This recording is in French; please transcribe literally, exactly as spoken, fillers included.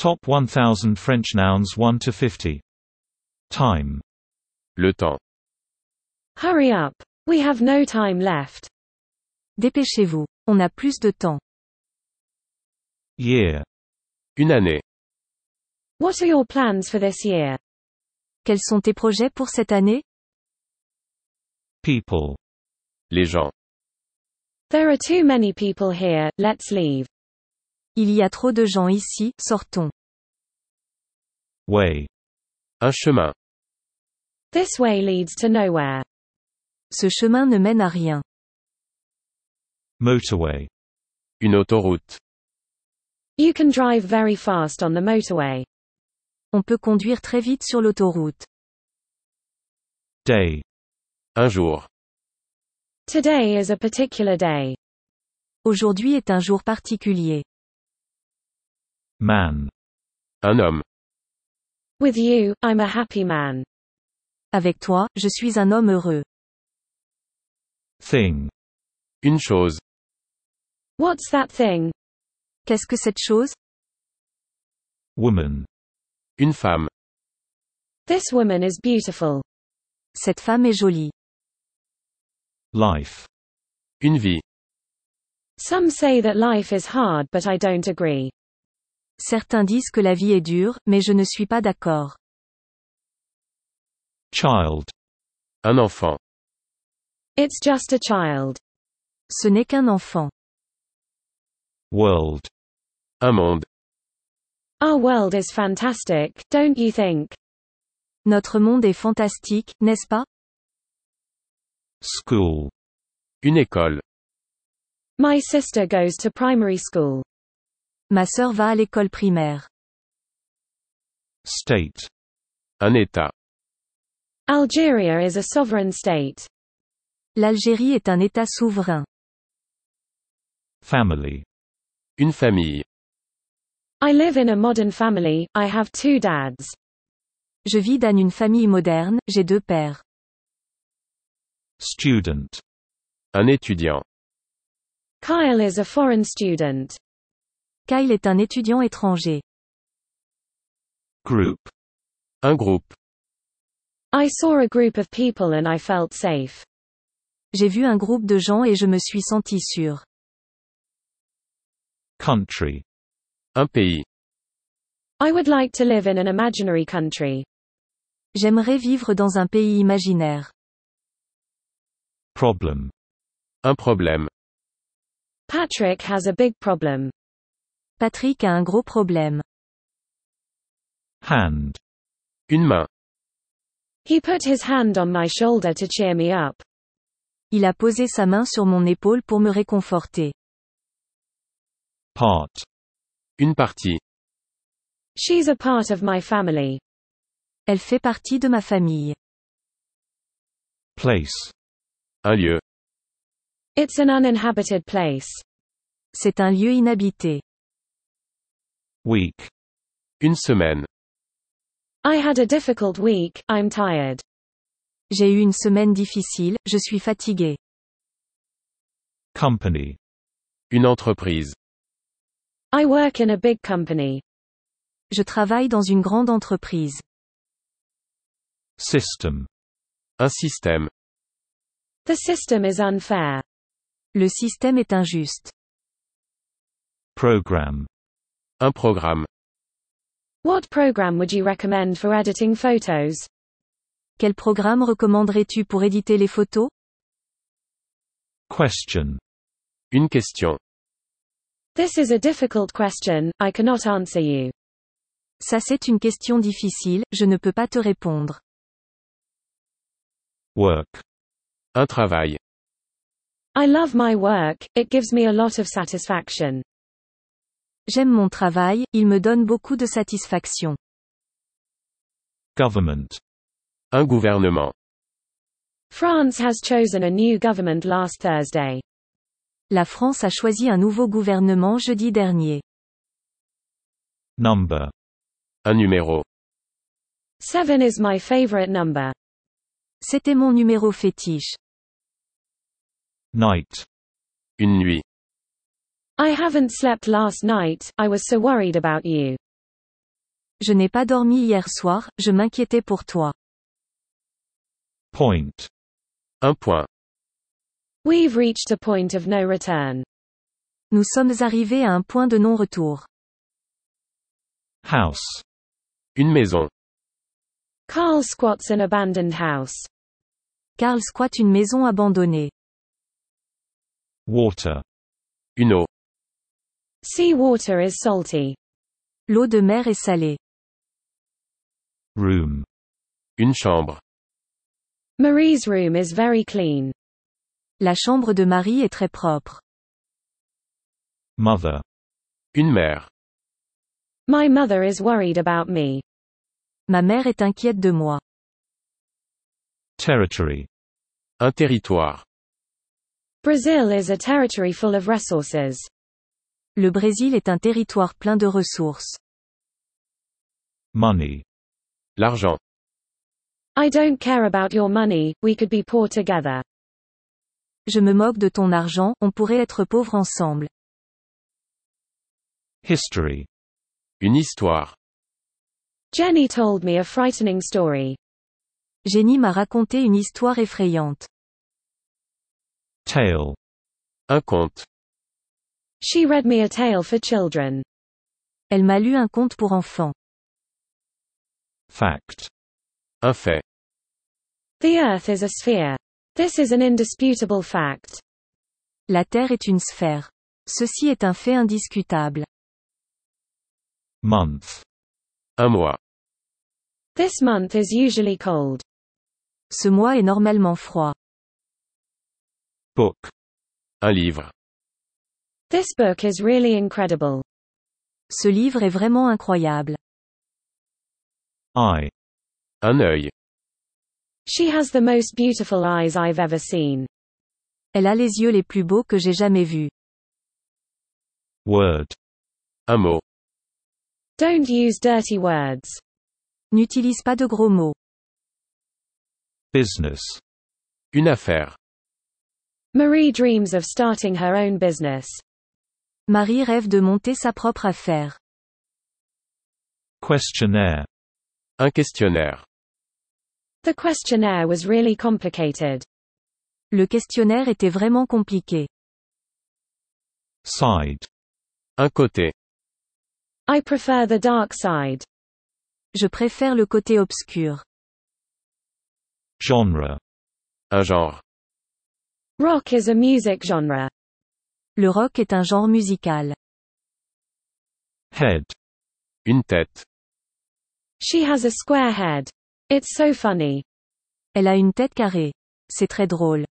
Top one thousand French nouns one to fifty. Time. Le temps. Hurry up. We have no time left. Dépêchez-vous. On n'a plus de temps. Year. Une année. What are your plans for this year? Quels sont tes projets pour cette année? People. Les gens. There are too many people here, let's leave. Il y a trop de gens ici, sortons. Way. Un chemin. This way leads to nowhere. Ce chemin ne mène à rien. Motorway. Une autoroute. You can drive very fast on the motorway. On peut conduire très vite sur l'autoroute. Day. Un jour. Today is a particular day. Aujourd'hui est un jour particulier. Man. Un homme. With you, I'm a happy man. Avec toi, je suis un homme heureux. Thing. Une chose. What's that thing? Qu'est-ce que cette chose? Woman. Une femme. This woman is beautiful. Cette femme est jolie. Life. Une vie. Some say that life is hard, but I don't agree. Certains disent que la vie est dure, mais je ne suis pas d'accord. Child. Un enfant. It's just a child. Ce n'est qu'un enfant. World. Un monde. Our world is fantastic, don't you think? Notre monde est fantastique, n'est-ce pas? School. Une école. My sister goes to primary school. Ma sœur va à l'école primaire. State. Un État. Algeria is a sovereign state. L'Algérie est un État souverain. Family. Une famille. I live in a modern family, I have two dads. Je vis dans une famille moderne, j'ai deux pères. Student. Un étudiant. Kyle is a foreign student. Kyle est un étudiant étranger. Group. Un groupe. I saw a group of people and I felt safe. J'ai vu un groupe de gens et je me suis senti sûr. Country. Un pays. I would like to live in an imaginary country. J'aimerais vivre dans un pays imaginaire. Problem. Un problème. Patrick has a big problem. Patrick a un gros problème. Hand. Une main. He put his hand on my shoulder to cheer me up. Il a posé sa main sur mon épaule pour me réconforter. Part. Une partie. She's a part of my family. Elle fait partie de ma famille. Place. Un lieu. It's an uninhabited place. C'est un lieu inhabité. Week. Une semaine. I had a difficult week, I'm tired. J'ai eu une semaine difficile, je suis fatigué. Company. Une entreprise. I work in a big company. Je travaille dans une grande entreprise. System. Un système. The system is unfair. Le système est injuste. Program. Un programme. What program would you recommend for editing photos? Quel programme recommanderais-tu pour éditer les photos? Question. Une question. This is a difficult question, I cannot answer you. Ça c'est une question difficile, je ne peux pas te répondre. Work. Un travail. I love my work, it gives me a lot of satisfaction. J'aime mon travail, il me donne beaucoup de satisfaction. Government. Un gouvernement. France has chosen a new government last Thursday. La France a choisi un nouveau gouvernement jeudi dernier. Number. Un numéro. Seven is my favorite number. C'était mon numéro fétiche. Night. Une nuit. I haven't slept last night, I was so worried about you. Je n'ai pas dormi hier soir, je m'inquiétais pour toi. Point. Un point. We've reached a point of no return. Nous sommes arrivés à un point de non-retour. House. Une maison. Carl squats an abandoned house. Carl squatte une maison abandonnée. Water. Une eau. Sea water is salty. L'eau de mer est salée. Room. Une chambre. Marie's room is very clean. La chambre de Marie est très propre. Mother. Une mère. My mother is worried about me. Ma mère est inquiète de moi. Territory. Un territoire. Brazil is a territory full of resources. Le Brésil est un territoire plein de ressources. Money. L'argent. I don't care about your money, we could be poor together. Je me moque de ton argent, on pourrait être pauvres ensemble. History. Une histoire. Jenny told me a frightening story. Jenny m'a raconté une histoire effrayante. Tale. Un conte. She read me a tale for children. Elle m'a lu un conte pour enfants. Fact. Un fait. The Earth is a sphere. This is an indisputable fact. La Terre est une sphère. Ceci est un fait indiscutable. Month. Un mois. This month is usually cold. Ce mois est normalement froid. Book. Un livre. This book is really incredible. Ce livre est vraiment incroyable. Eye. Un œil. She has the most beautiful eyes I've ever seen. Elle a les yeux les plus beaux que j'ai jamais vus. Word. Un mot. Don't use dirty words. N'utilise pas de gros mots. Business. Une affaire. Marie dreams of starting her own business. Marie rêve de monter sa propre affaire. Questionnaire. Un questionnaire. The questionnaire was really complicated. Le questionnaire était vraiment compliqué. Side. Un côté. I prefer the dark side. Je préfère le côté obscur. Genre. Un genre. Rock is a music genre. Le rock est un genre musical. Head. Une tête. She has a square head. It's so funny. Elle a une tête carrée. C'est très drôle.